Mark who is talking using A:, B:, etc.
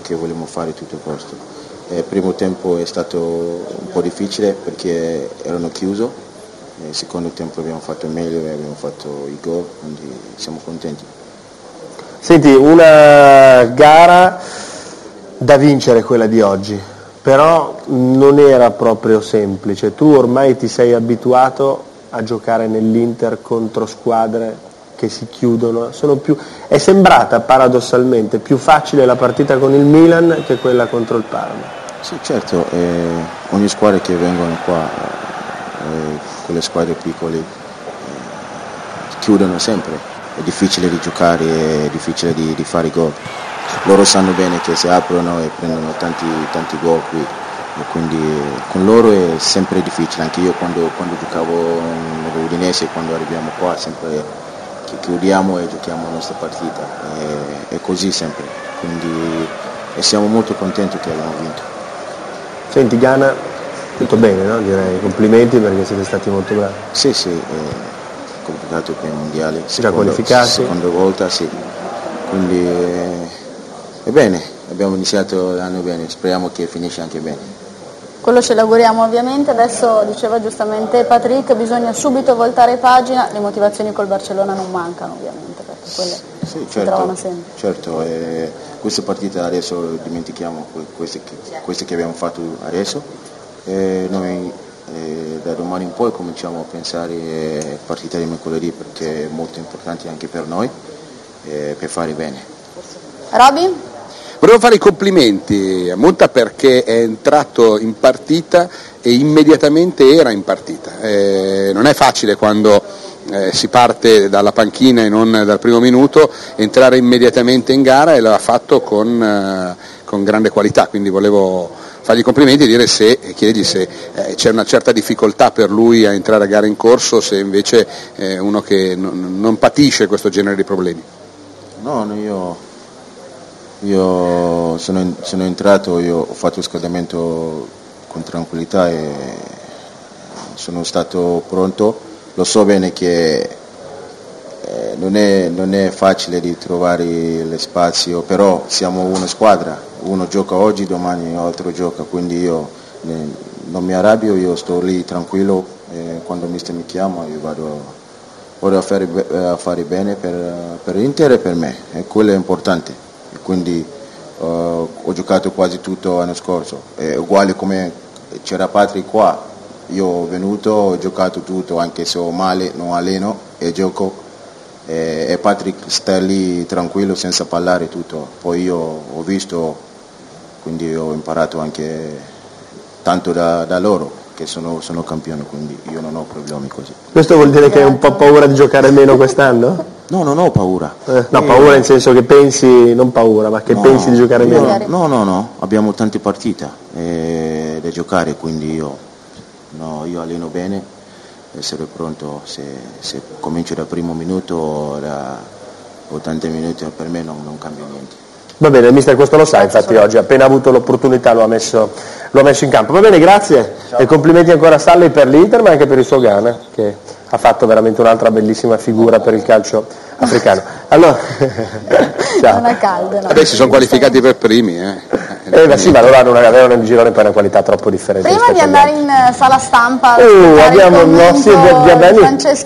A: che vogliamo fare tutto il posto. Il primo tempo è stato un po' difficile perché erano chiusi, il secondo tempo abbiamo fatto meglio e abbiamo fatto i gol, quindi siamo contenti.
B: Senti, una gara da vincere quella di oggi, però non era proprio semplice. Tu ormai ti sei abituato a giocare nell'Inter contro squadre che si chiudono, è sembrata paradossalmente più facile la partita con il Milan che quella contro il Parma.
A: Sì, certo, ogni squadra che vengono qua, quelle squadre piccole, chiudono sempre, è difficile di giocare, è difficile di fare gol. Loro sanno bene che si aprono e prendono tanti gol qui, e quindi con loro è sempre difficile. Anche io quando giocavo nell'Udinese, quando arriviamo qua, sempre chiudiamo e giochiamo la nostra partita, è così sempre, quindi siamo molto contenti che abbiamo vinto.
B: Senti, Ghana, tutto bene, no? Direi, complimenti perché siete stati molto bravi.
A: Sì, complicato per i mondiali,
B: già qualificati?
A: Seconda volta, sì, quindi è bene, abbiamo iniziato l'anno bene, speriamo che finisce anche bene.
C: Quello ce l'auguriamo ovviamente. Adesso diceva giustamente Patrick, bisogna subito voltare pagina, le motivazioni col Barcellona non mancano ovviamente, perché quelle si trovano sempre.
A: Certo, queste partite adesso dimentichiamo queste che abbiamo fatto adesso, noi da domani in poi cominciamo a pensare a partita di mercoledì perché è molto importante anche per noi, per fare bene.
C: Roby?
D: Volevo fare i complimenti a Munta perché è entrato in partita e immediatamente era in partita. Non è facile quando si parte dalla panchina e non dal primo minuto entrare immediatamente in gara, e l'ha fatto con grande qualità, quindi volevo fargli i complimenti e chiedergli se c'è una certa difficoltà per lui a entrare a gara in corso, se invece è uno che non patisce questo genere di problemi.
A: No, io sono entrato, io ho fatto il scaldamento con tranquillità e sono stato pronto. Lo so bene che non è facile di trovare lo spazio, però siamo una squadra, uno gioca oggi, domani l'altro gioca, quindi io non mi arrabbio, io sto lì tranquillo, quando mister mi chiama io vado a fare bene per l'Inter e per me, e quello è importante. Quindi ho giocato quasi tutto l'anno scorso, uguale come c'era Patrick qua, io ho venuto, ho giocato tutto, anche se ho male, non alleno e gioco, e Patrick sta lì tranquillo senza parlare tutto, poi io ho visto, quindi ho imparato anche tanto da loro, che sono campione, quindi io non ho problemi così.
B: Questo vuol dire che hai un po' paura di giocare meno quest'anno?
A: No, non ho paura.
B: No, paura nel senso che pensi, non paura, ma che pensi di giocare meno?
A: No, abbiamo tante partite da giocare, quindi io alleno bene, essere pronto, se comincio dal primo minuto o da 80 minuti per me non cambia niente.
B: Va bene, il mister questo lo sa, infatti oggi appena avuto l'opportunità lo ha messo in campo. Va bene, grazie. Ciao. E complimenti ancora a Stanley per l'Inter, ma anche per il suo Ghana, che ha fatto veramente un'altra bellissima figura per il calcio africano. Allora, ciao.
C: Non è caldo, no?
D: Si sono qualificati per primi.
B: Sì, ma loro avevano in girone poi una qualità troppo differente.
C: Prima di andare in sala stampa,
B: abbiamo il nostro Francesco